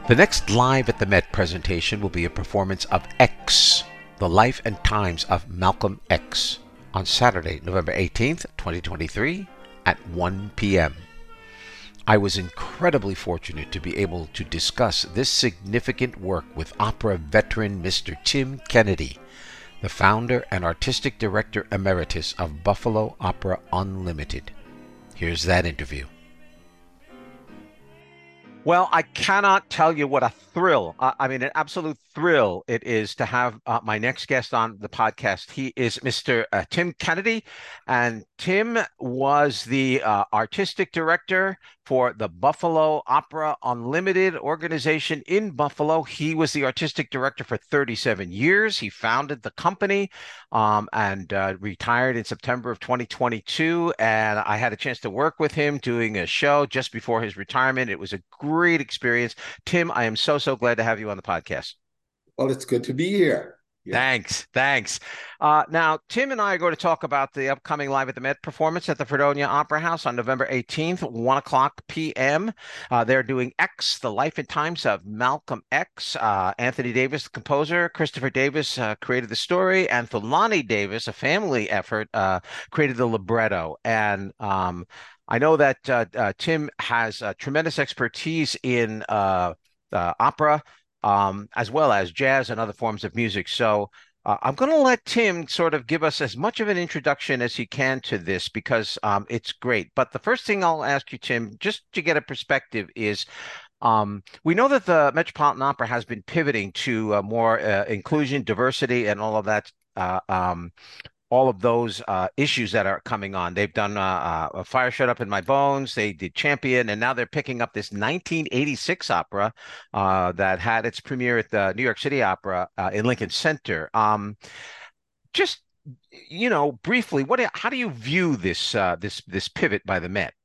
The next Live at the Met presentation will be a performance of X, The Life and Times of Malcolm X, on Saturday, November eighteenth, twenty twenty-three, at one p.m. I was incredibly fortunate to be able to discuss this significant work with opera veteran Mister Tim Kennedy, the founder and artistic director emeritus of Buffalo Opera Unlimited. Here's that interview. Well, I cannot tell you what a thrill, uh, I mean, an absolute thrill it is to have uh, my next guest on the podcast. He is Mister Uh, Tim Kennedy, and Tim was the uh, artistic director for the Buffalo Opera Unlimited organization in Buffalo. He was the artistic director for thirty-seven years. He founded the company um, and uh, retired in September of twenty twenty-two. And I had a chance to work with him doing a show just before his retirement. It was a great experience. Tim, I am so, so glad to have you on the podcast. Well, it's good to be here. Yeah. Thanks. Thanks. Uh, now, Tim and I are going to talk about the upcoming Live at the Met performance at the Fredonia Opera House on November eighteenth, one o'clock p.m. Uh, they're doing X, The Life and Times of Malcolm X. Uh, Anthony Davis, the composer, Christopher Davis uh, created the story, and Thulani Davis, a family effort, uh, created the libretto. And um, I know that uh, uh, Tim has uh, tremendous expertise in uh, uh, opera, Um, as well as jazz and other forms of music. So uh, I'm going to let Tim sort of give us as much of an introduction as he can to this, because um, it's great. But the first thing I'll ask you, Tim, just to get a perspective is, um, we know that the Metropolitan Opera has been pivoting to uh, more uh, inclusion, diversity, and all of that, uh, um, all of those uh, issues that are coming on. They've done uh, uh, A Fire Shut Up in My Bones, they did Champion, and now they're picking up this nineteen eighty-six opera uh, that had its premiere at the New York City Opera uh, in Lincoln Center. Um, just, you know, briefly, what? How do you view this uh, this this pivot by the Met?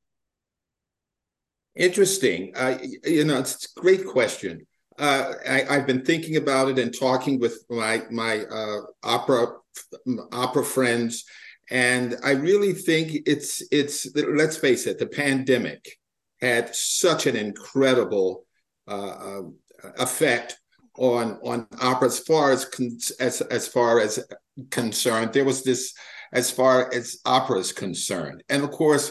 Interesting. Uh, you know, it's a great question. Uh, I, I've been thinking about it and talking with my my uh, opera opera friends, and I really think it's it's. Let's face it, the pandemic had such an incredible uh, effect on on opera as far as as as far as concerned. There was this as far as opera is concerned, and of course,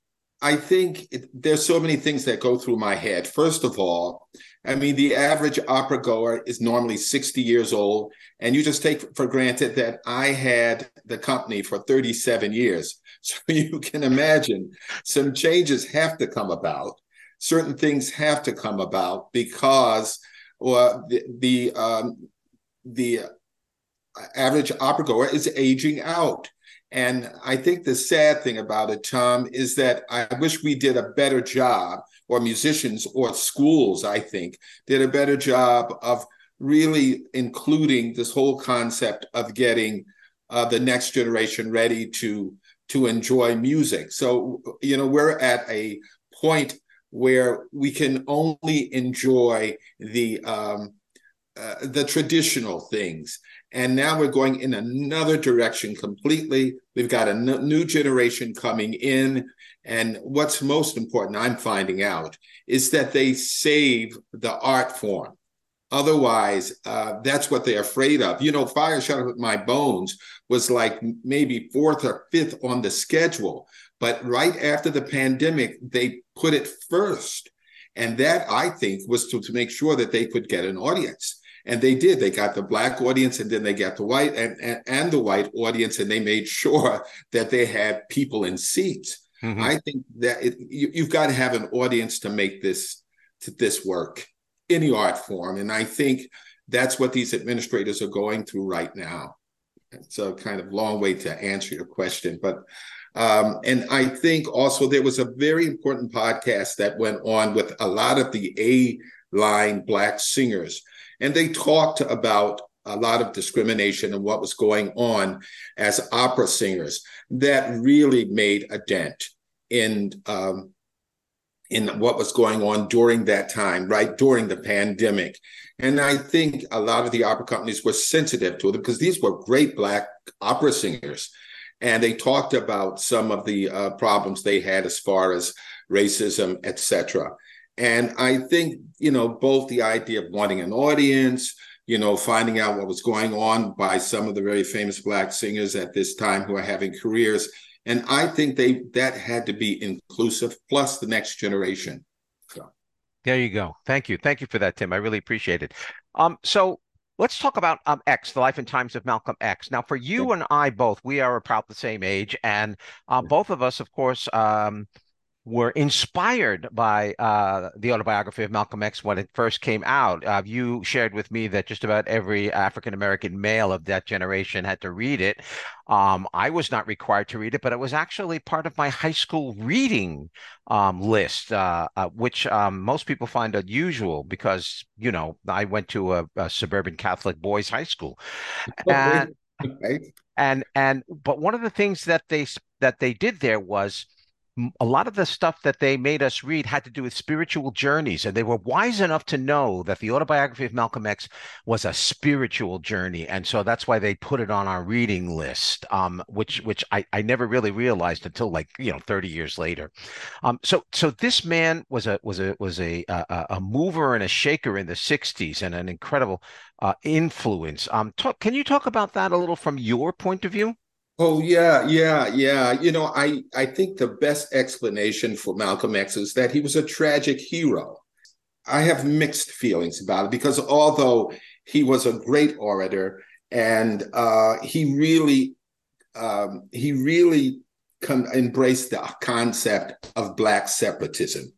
I think it, there's so many things that go through my head. First of all, I mean, the average opera goer is normally sixty years old, and you just take for granted that I had the company for thirty-seven years. So you can imagine some changes have to come about. Certain things have to come about because well, the the, um, the average opera goer is aging out. And I think the sad thing about it, Tom, is that I wish we did a better job, or musicians or schools, I think, did a better job of really including this whole concept of getting uh, the next generation ready to, to enjoy music. So, you know, we're at a point where we can only enjoy the um, uh, the traditional things. And now we're going in another direction completely. We've got a n- new generation coming in. And what's most important, I'm finding out, is that they save the art form. Otherwise, uh, that's what they're afraid of. You know, Fire Shut Up in My Bones was like maybe fourth or fifth on the schedule. But right after the pandemic, they put it first. And that, I think, was to, to make sure that they could get an audience. And they did. They got the Black audience, and then they got the white and, and, and the white audience, and they made sure that they had people in seats. Mm-hmm. I think that it, you, you've got to have an audience to make this to this work, any art form. And I think that's what these administrators are going through right now. It's a kind of long way to answer your question. But um, and I think also there was a very important podcast that went on with a lot of the A-line Black singers. And they talked about a lot of discrimination and what was going on as opera singers that really made a dent in um, in what was going on during that time, right, during the pandemic. And I think a lot of the opera companies were sensitive to it because these were great Black opera singers. And they talked about some of the uh, problems they had as far as racism, et cetera. And I think, you know, both the idea of wanting an audience, you know, finding out what was going on by some of the very famous Black singers at this time who are having careers. And I think they that had to be inclusive, plus the next generation. So. There you go. Thank you. Thank you for that, Tim. I really appreciate it. Um, so let's talk about um, X, the life and times of Malcolm X. Now, for you and I both, we are about the same age, and uh, both of us, of course, um, were inspired by uh, the autobiography of Malcolm X when it first came out. Uh, you shared with me that just about every African-American male of that generation had to read it. Um, I was not required to read it, but it was actually part of my high school reading um, list, uh, uh, which um, most people find unusual because, you know, I went to a, a suburban Catholic boys' high school. And, Okay. and, and, but one of the things that they, that they did there was a lot of the stuff that they made us read had to do with spiritual journeys, and they were wise enough to know that the autobiography of Malcolm X was a spiritual journey, and so that's why they put it on our reading list, um, which which I, I never really realized until like you know thirty years later. Um, so so this man was a was a was a a, a mover and a shaker in the sixties, and an incredible uh, influence. Um, talk, can you talk about that a little from your point of view? Oh yeah, yeah, yeah. You know, I I think the best explanation for Malcolm X is that he was a tragic hero. I have mixed feelings about it because although he was a great orator and uh, he really um, he really con- embraced the concept of Black separatism.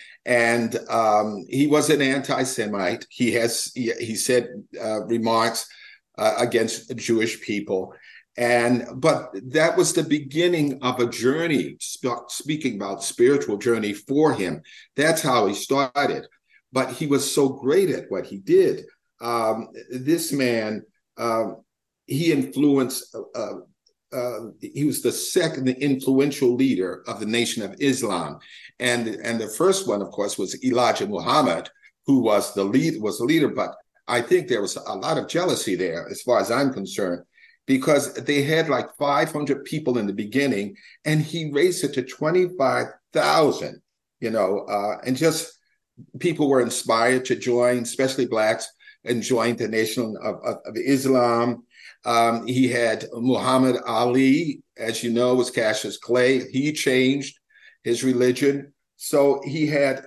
And um, he was an anti-Semite. He has he, he said uh, remarks uh, against Jewish people. And but that was the beginning of a journey, sp- speaking about spiritual journey for him. That's how he started. But he was so great at what he did. Um, this man, um, he influenced, uh, uh, he was the second influential leader of the Nation of Islam. And, and the first one, of course, was Elijah Muhammad, who was the lead, was the leader. But I think there was a lot of jealousy there, as far as I'm concerned, because they had like five hundred people in the beginning, and he raised it to twenty-five thousand, you know, uh, and just people were inspired to join, especially Blacks, and join the Nation of, of, of Islam. Um, he had Muhammad Ali, as you know, was Cassius Clay. He changed his religion. So he had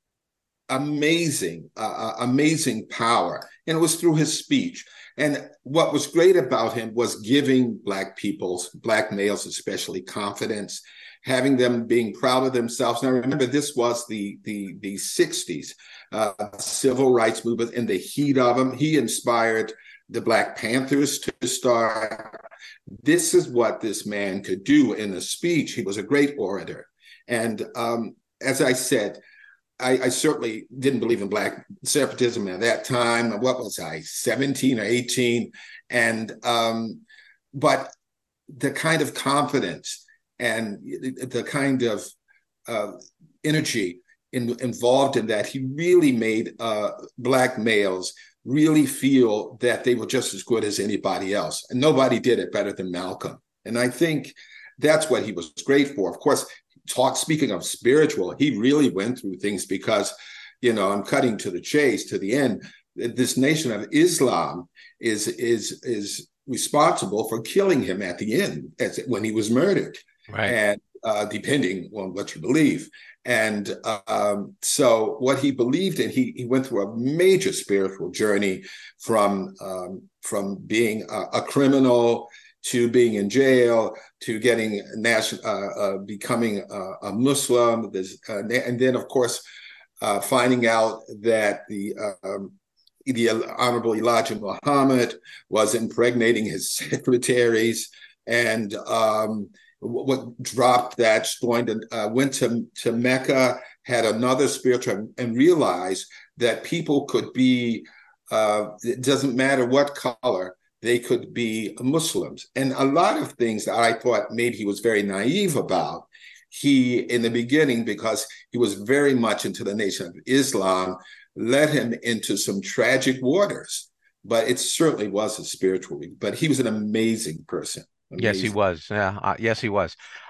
amazing, uh, amazing power, and it was through his speech. And what was great about him was giving Black people's, Black males especially, confidence, having them being proud of themselves. Now, remember, this was the the, the sixties, uh, civil rights movement in the heat of them. He inspired the Black Panthers to start. This is what this man could do in a speech. He was a great orator. And um, as I said, I, I certainly didn't believe in Black separatism at that time. What was I, seventeen or eighteen? And, um, but the kind of confidence and the kind of uh, energy in, involved in that, he really made uh, Black males really feel that they were just as good as anybody else. And nobody did it better than Malcolm. And I think that's what he was great for. Of course, talk, speaking of spiritual, he really went through things because, you know, I'm cutting to the chase, to the end. This Nation of Islam is is is responsible for killing him at the end, as when he was murdered, right? And uh, depending on what you believe. And um, so what he believed in, he he went through a major spiritual journey from um, from being a, a criminal to being in jail, to getting national, uh, uh, becoming a, a Muslim, uh, and then of course uh, finding out that the um, the Honorable Elijah Muhammad was impregnating his secretaries, and um, what dropped that, joined, uh, went to to Mecca, had another spiritual, and realized that people could be. Uh, it doesn't matter what color. They could be Muslims. And a lot of things that I thought maybe he was very naive about, he, in the beginning, because he was very much into the Nation of Islam, led him into some tragic waters. But it certainly was a spiritual, but he was an amazing person. Amazing. Yes, he was. Yeah, uh, yes, he was.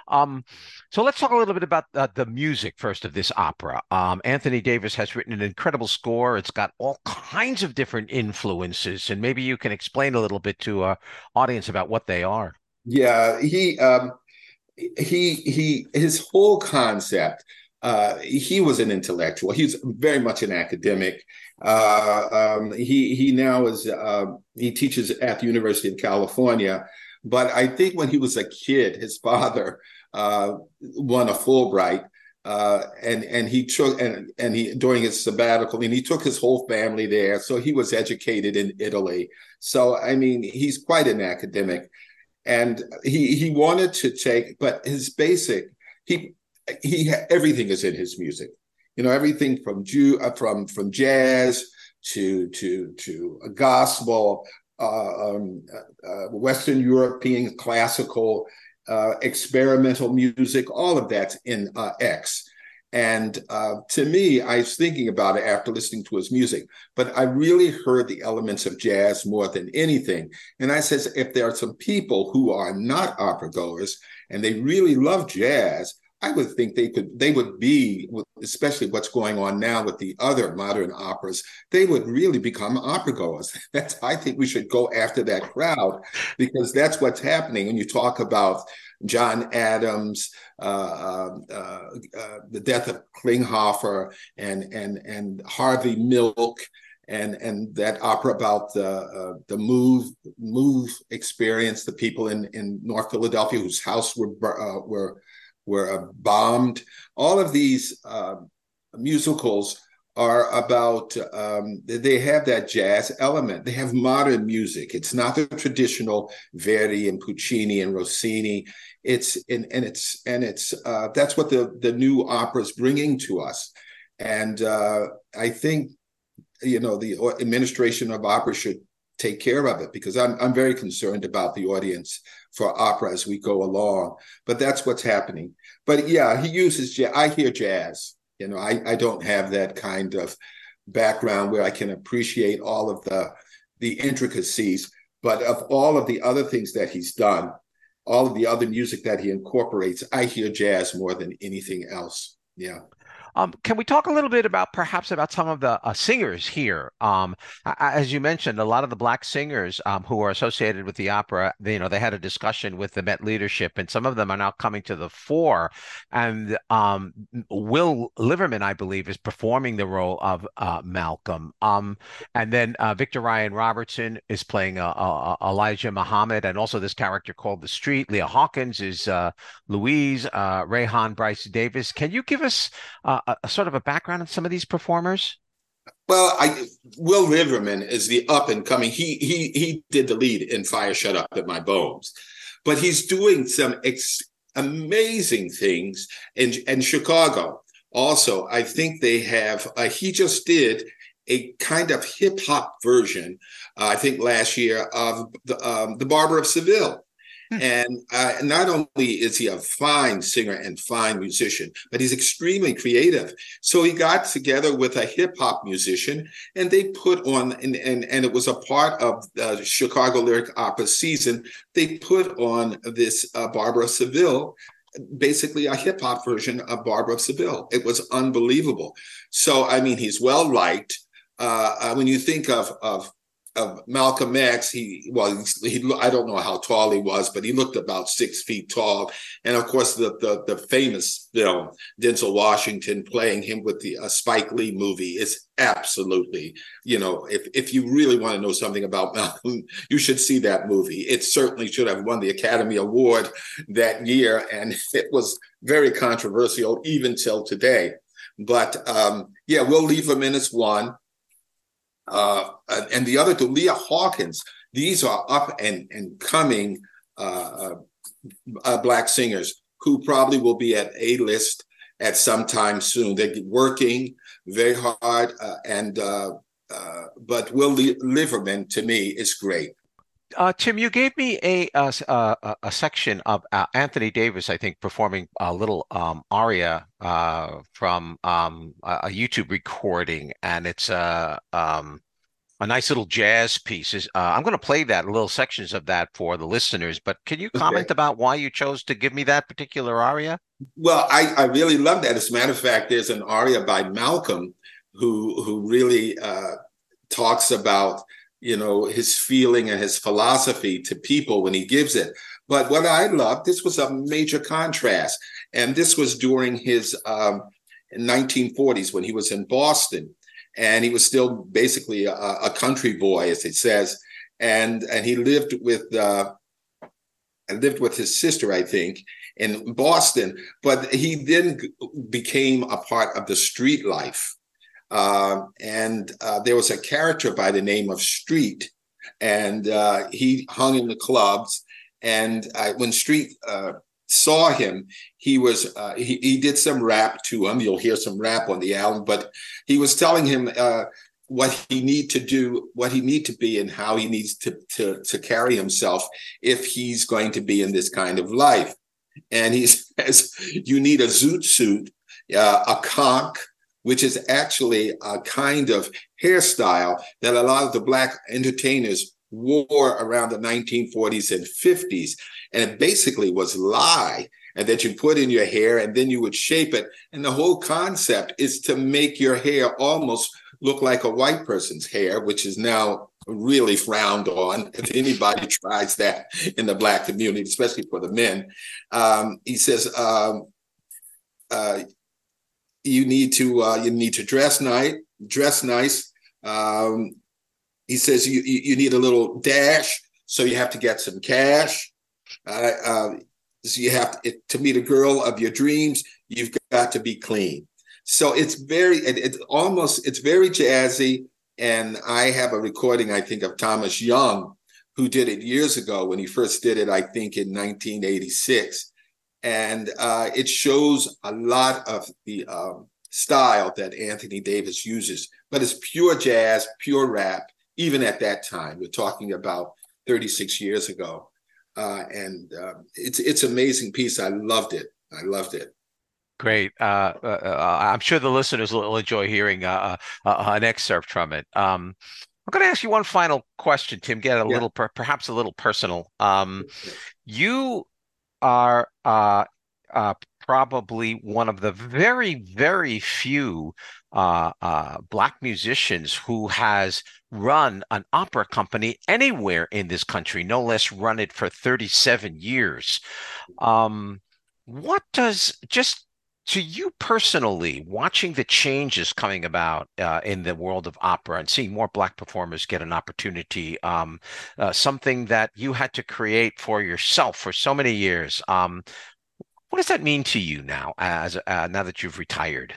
Um, so let's talk a little bit about uh, the music first of this opera. Um, Anthony Davis has written an incredible score. It's got all kinds of different influences, and maybe you can explain a little bit to our audience about what they are. Yeah, he um, he he his whole concept. Uh, he was an intellectual. He was very much an academic. Uh, um, he he now is uh, he teaches at the University of California. But I think when he was a kid, his father uh, won a Fulbright, uh, and and he took and and he during his sabbatical, and he took his whole family there. So he was educated in Italy. So I mean, he's quite an academic, and he he wanted to take, but his basic he he everything is in his music. You know, everything from Jew uh, from from jazz to to to a gospel, uh, um, uh, Western European classical, uh, experimental music. All of that's in uh, X. And uh, to me, I was thinking about it after listening to his music, but I really heard the elements of jazz more than anything. And I says, if there are some people who are not opera goers and they really love jazz, I would think they could, they would be, especially what's going on now with the other modern operas, they would really become opera goers. That's, I think we should go after that crowd, because that's what's happening when you talk about John Adams, uh, uh, uh, the death of Klinghoffer, and and and Harvey Milk, and and that opera about the uh, the move move experience, the people in in North Philadelphia whose house were uh, were were uh, bombed. All of these uh, musicals are about, um, they have that jazz element. They have modern music. It's not the traditional Verdi and Puccini and Rossini. It's and, and it's and it's uh, that's what the the new opera is bringing to us. And uh, I think, you know, the administration of opera should take care of it, because I'm I'm very concerned about the audience for opera as we go along. But that's what's happening. But yeah, he uses jazz. I hear jazz. You know, I, I don't have that kind of background where I can appreciate all of the the intricacies. But of all of the other things that he's done, all of the other music that he incorporates, I hear jazz more than anything else. Yeah. Um, can we talk a little bit about perhaps about some of the uh, singers here? Um, as you mentioned, a lot of the Black singers um, who are associated with the opera, they, you know, they had a discussion with the Met leadership, and some of them are now coming to the fore. And um, Will Liverman, I believe, is performing the role of uh, Malcolm. Um, and then uh, Victor Ryan Robertson is playing uh, uh, Elijah Muhammad, and also this character called the Street. Leah Hawkins is uh, Louise. Uh, Rayhan Bryce Davis. Can you give us Uh, a, a sort of a background on some of these performers? Well, I Will Liverman is the up and coming. He he he did the lead in Fire Shut Up in My Bones, but he's doing some ex- amazing things in in Chicago. Also, I think they have. Uh, he just did a kind of hip hop version, uh, I think last year, of the um, the Barber of Seville. And uh, not only is he a fine singer and fine musician, but he's extremely creative. So he got together with a hip hop musician, and they put on, and, and, and it was a part of the Chicago Lyric Opera season. They put on this uh, Barber of Seville, basically a hip hop version of Barber of Seville. It was unbelievable. So, I mean, he's well liked. Uh, uh, when you think of, of of Malcolm X, he well, he, he I don't know how tall he was, but he looked about six feet tall. And of course, the the, the famous film, Denzel Washington playing him with the uh, Spike Lee movie is absolutely, you know, if if you really want to know something about Malcolm, you should see that movie. It certainly should have won the Academy Award that year, and it was very controversial even till today. But um, yeah, we'll leave him in as one. Uh, and the other two, Leah Hawkins, these are up and, and coming uh, uh, uh, Black singers who probably will be at A-list at some time soon. They're working very hard, uh, and uh, uh, but Will Liverman, to me, is great. Uh, Tim, you gave me a a, a, a section of uh, Anthony Davis, I think, performing a little um, aria uh, from um, a, a YouTube recording, and it's uh, um, a nice little jazz piece. Is uh, I'm going to play that little sections of that for the listeners. But can you Okay. comment about why you chose to give me that particular aria? Well, I, I really love that. As a matter of fact, there's an aria by Malcolm who who really uh, talks about, you know, his feeling and his philosophy to people when he gives it. But what I loved, this was a major contrast, and this was during his um, nineteen forties when he was in Boston, and he was still basically a, a country boy, as it says, and and he lived with uh, lived with his sister, I think, in Boston. But he then became a part of the street life. Uh, and uh, there was a character by the name of Street, and uh, he hung in the clubs. And uh, when Street uh, saw him, he was uh, he, he did some rap to him. You'll hear some rap on the album, but he was telling him uh, what he need to do, what he need to be, and how he needs to to to carry himself if he's going to be in this kind of life. And he says, you need a zoot suit, uh, a conch, which is actually a kind of hairstyle that a lot of the Black entertainers wore around the nineteen forties and fifties. And it basically was lye, and that you put in your hair and then you would shape it. And the whole concept is to make your hair almost look like a white person's hair, which is now really frowned on if anybody tries that in the Black community, especially for the men. Um, he says, um, uh, you need to uh, you need to dress nice, dress nice. Um, he says you, you you need a little dash, so you have to get some cash. Uh, uh, so you have to, to meet a girl of your dreams. You've got to be clean. So it's very, it, it's almost, it's very jazzy. And I have a recording, I think, of Thomas Young, who did it years ago when he first did it, I think in nineteen eighty-six. And uh, it shows a lot of the um, style that Anthony Davis uses, but it's pure jazz, pure rap, even at that time. We're talking about thirty-six years ago. Uh, and uh, it's it's an amazing piece. I loved it. I loved it. Great. Uh, uh, uh, I'm sure the listeners will enjoy hearing uh, uh, an excerpt from it. Um, I'm going to ask you one final question, Tim. Get a Yeah. little, per perhaps a little personal. Um, you are uh, uh, probably one of the very, very few uh, uh, Black musicians who has run an opera company anywhere in this country, no less run it for thirty-seven years. Um, what does, just to you personally, watching the changes coming about uh, in the world of opera and seeing more Black performers get an opportunity, um, uh, something that you had to create for yourself for so many years, um, what does that mean to you now, as uh, now that you've retired?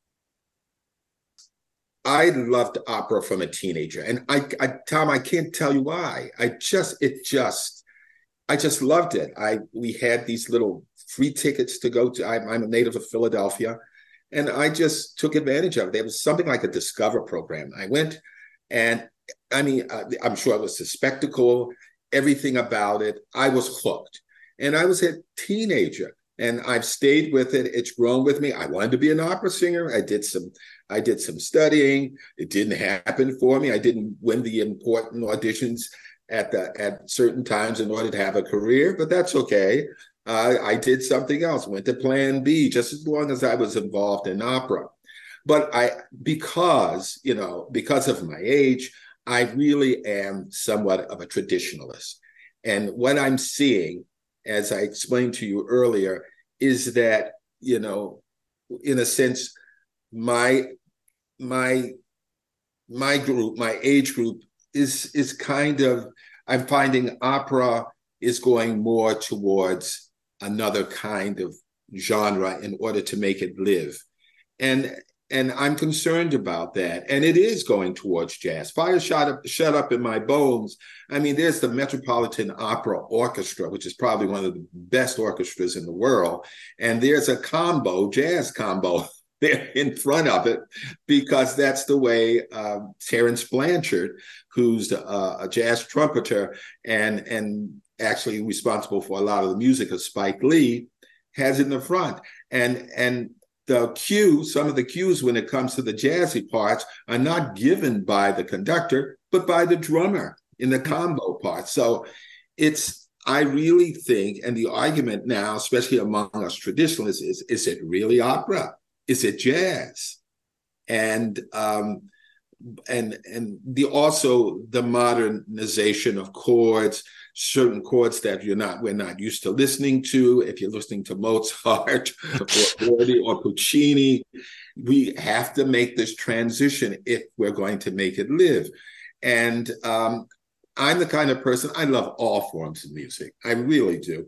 I loved opera from a teenager, and I, I, Tom, I can't tell you why. I just, it just, I just loved it. I, we had these little free tickets to go to. I'm, I'm a native of Philadelphia, and I just took advantage of it. There was something like a Discover program. I went, and I mean, I'm sure it was a spectacle, everything about it. I was hooked, and I was a teenager. And I've stayed with it. It's grown with me. I wanted to be an opera singer. I did some, I did some studying. It didn't happen for me. I didn't win the important auditions at the at certain times in order to have a career, but that's okay. Uh, I did something else. Went to Plan B, just as long as I was involved in opera. But I, because you know, because of my age, I really am somewhat of a traditionalist. And what I'm seeing, as I explained to you earlier, is that, you know, in a sense, my my my group, my age group is is kind of, I'm finding opera is going more towards another kind of genre in order to make it live. And and I'm concerned about that. And it is going towards jazz. Fire shut up, shut up in my bones. I mean, there's the Metropolitan Opera Orchestra, which is probably one of the best orchestras in the world. And there's a combo, jazz combo, there in front of it, because that's the way uh, Terence Blanchard, who's uh, a jazz trumpeter and, and actually responsible for a lot of the music of Spike Lee, has it in the front. And, and the cue, some of the cues when it comes to the jazzy parts are not given by the conductor, but by the drummer in the combo part. So it's, I really think, and the argument now, especially among us traditionalists, is, is it really opera? Is it jazz? And um, and and the also the modernization of chords, certain chords that you're not we're not used to listening to. If you're listening to Mozart or Verdi or Puccini, we have to make this transition if we're going to make it live. And um, I'm the kind of person, I love all forms of music. I really do.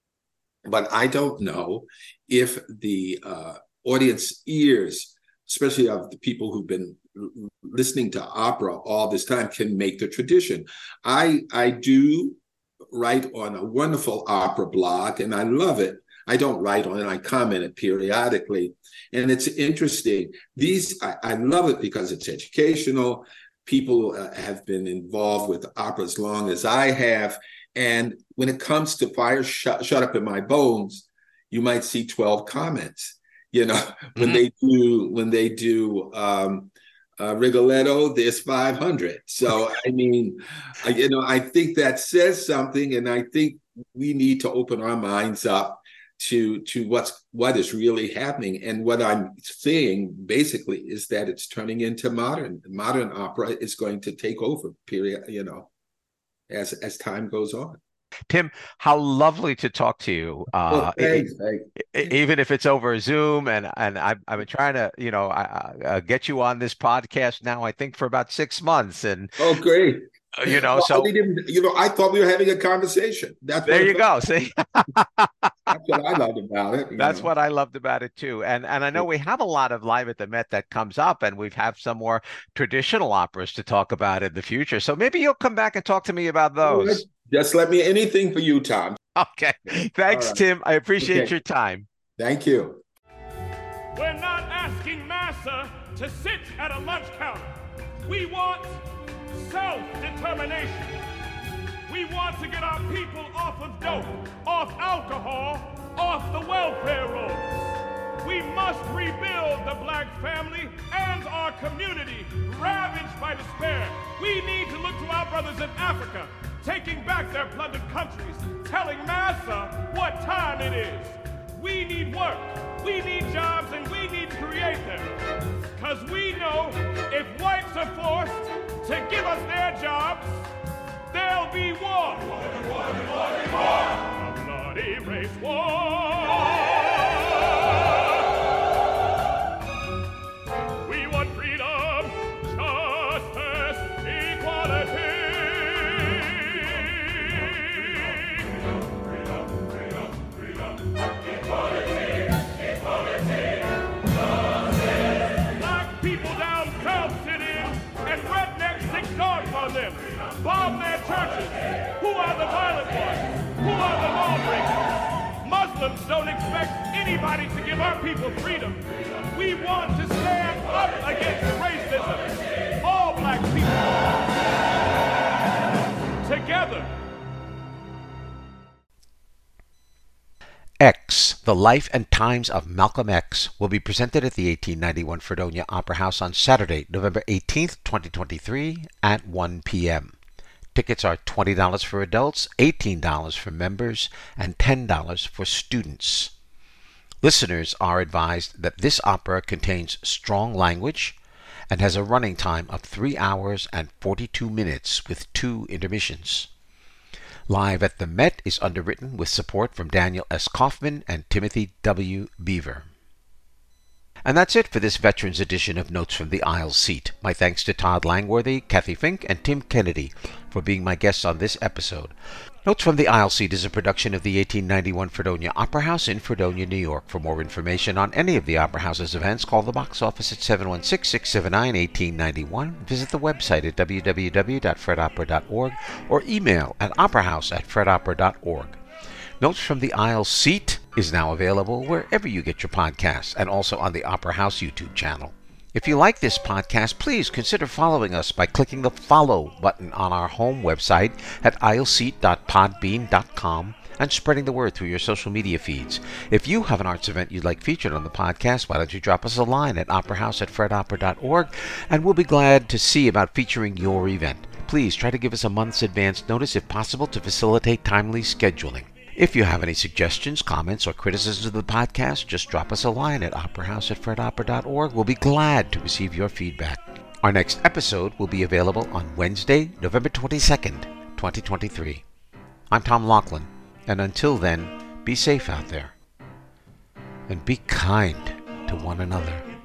But I don't know if the uh, audience ears, especially of the people who've been listening to opera all this time, can make the tradition. I, I do write on a wonderful opera blog, and I love it. I don't write on it, I comment it periodically. And it's interesting. These, I, I love it because it's educational. People uh, have been involved with opera as long as I have. And when it comes to Fire Shut, Shut Up in My Bones, you might see twelve comments. You know, mm-hmm. when they do, when they do um, uh, Rigoletto, there's five hundred. So, I mean, I, you know, I think that says something. And I think we need to open our minds up to to what's what is really happening. And what I'm saying basically is that it's turning into modern modern opera is going to take over, period, you know, as as time goes on. Tim, how lovely to talk to you. Uh, well, thanks, it, it, even if it's over Zoom, and and I've, I've been trying to, you know, uh, get you on this podcast now, I think for about six months. And oh, great. You know, well, so I didn't, you know, I thought we were having a conversation. That's there you go. See, that's what I loved about it. That's know? what I loved about it too. And and I know we have a lot of Live at the Met that comes up, and we've have some more traditional operas to talk about in the future. So maybe you'll come back and talk to me about those. Right. Just let me anything for you, Tom. Okay. Thanks, right. Tim. I appreciate okay. your time. Thank you. We're not asking Massa to sit at a lunch counter. We want self-determination. We want to get our people off of dope, off alcohol, off the welfare rolls. We must rebuild the black family and our community ravaged by despair. We need to look to our brothers in Africa, taking back their plundered countries, telling Massa what time it is. We need work, we need jobs, and we need to create them. Because we know if whites are forced to give us their jobs, there'll be war. War, war, war, war. A bloody race war. We want freedom, justice, equality. Freedom, freedom, freedom, equality, equality, justice. Black people down South City and rednecks take guards on them. Bomb their churches. Who are the violent ones? Who are the lawbreakers? Muslims don't expect anybody to give our people freedom. We want to stand up against racism. All black people together. X, The Life and Times of Malcolm X, will be presented at the eighteen ninety-one Fredonia Opera House on Saturday, November eighteenth, twenty twenty-three at one p.m. Tickets are twenty dollars for adults, eighteen dollars for members, and ten dollars for students. Listeners are advised that this opera contains strong language and has a running time of three hours and forty-two minutes with two intermissions. Live at the Met is underwritten with support from Daniel S. Kaufman and Timothy W. Beaver. And that's it for this Veterans edition of Notes from the Aisle Seat. My thanks to Todd Langworthy, Kathy Fink, and Tim Kennedy for being my guests on this episode. Notes from the Aisle Seat is a production of the eighteen ninety-one Fredonia Opera House in Fredonia, New York. For more information on any of the Opera House's events, call the box office at seven one six, six seven nine, one eight nine one. Visit the website at w w w dot fred opera dot org or email at operahouse at fred opera dot org. Notes from the Aisle Seat is now available wherever you get your podcasts and also on the Opera House YouTube channel. If you like this podcast, please consider following us by clicking the follow button on our home website at aisle seat dot podbean dot com and spreading the word through your social media feeds. If you have an arts event you'd like featured on the podcast, why don't you drop us a line at operahouse at fred opera dot org, and we'll be glad to see about featuring your event. Please try to give us a month's advance notice if possible to facilitate timely scheduling. If you have any suggestions, comments, or criticisms of the podcast, just drop us a line at operahouse at fred opera dot org. We'll be glad to receive your feedback. Our next episode will be available on Wednesday, November twenty-second, twenty twenty-three. I'm Tom Laughlin, and until then, be safe out there, and be kind to one another.